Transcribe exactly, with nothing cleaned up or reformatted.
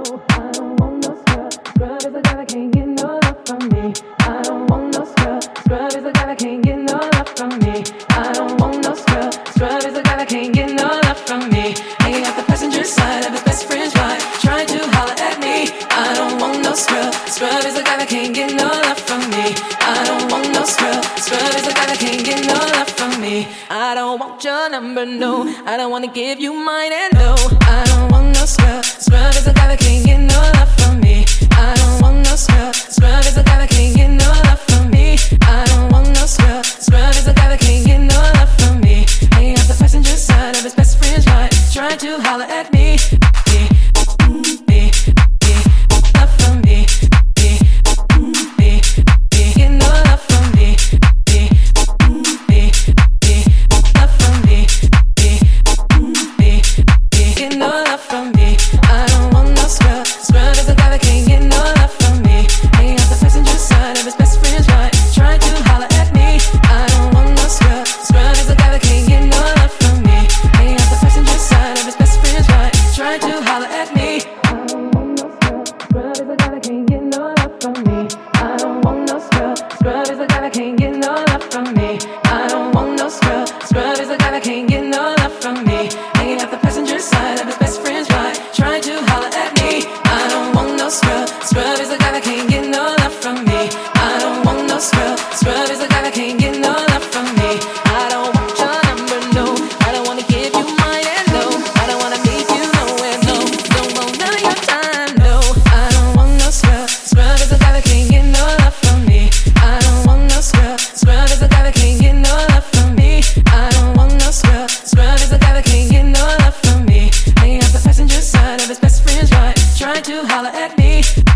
I don't want no scrub. Scrub is a guy that can't get no love from me. I don't want no scrub. Scrub is a guy that can't get no love from me. I don't want no scrub. Scrub is a guy that can't get no love from me. Hanging out the passenger side of his best friend's ride, trying to holler at me. I don't want no scrub. Scrub is a guy that can't get no love from me. I don't want no scrub. Scrub is a guy that can't get no love from me. I don't want your number, no. I don't wanna give you mine, and no, I don't want no scrub. Scrub is a guy that can't get no love from me. I don't want no scrub. Scrub is a guy that can't get no love from me. I don't want no scrub. Scrub is a guy that can't get no love from me. Hanging out the passenger side of his best friend's ride, trying to holler at me. Me, me, me, love from me. Me, me, me, get no love from me. Me, me, me, love from me. Me, me, me, get no love from me. I don't want no scrub. Scrub is a guy that can't get no love from me. Hanging out the passenger side of his best friend's ride, trying to holler at me. I don't want no scrub. Scrub is a guy that can't get no love from me. Hanging out the passenger side of his best friend's ride, trying to holler at me. I don't want no scrub. Scrub is a guy that can't get no love from me. I don't want no scrub. Scrub is a guy that can't get no love from me. I don't want no scrub. Scrub is a guy that can't get no love from me. Hanging out the passenger side of his best friend's ride, trying to holler at me. I don't want no scrub. Scrub is a guy that can't get no love from me. I don't want no scrub. Scrub is a guy that can't get no love from me. I don't want your number, no. I don't wanna give you mine, and no, I don't wanna leave you nowhere, no. Don't want none of your time, no. I don't want no scrub. Scrub is a guy that can't get no love from me. I don't want no scrub. Scrub is a guy that can't get no love from me. I don't want no scrub. Scrub is a guy that can't get no love from me. Hanging out the passenger side of his best friend's ride, trying to holler at me.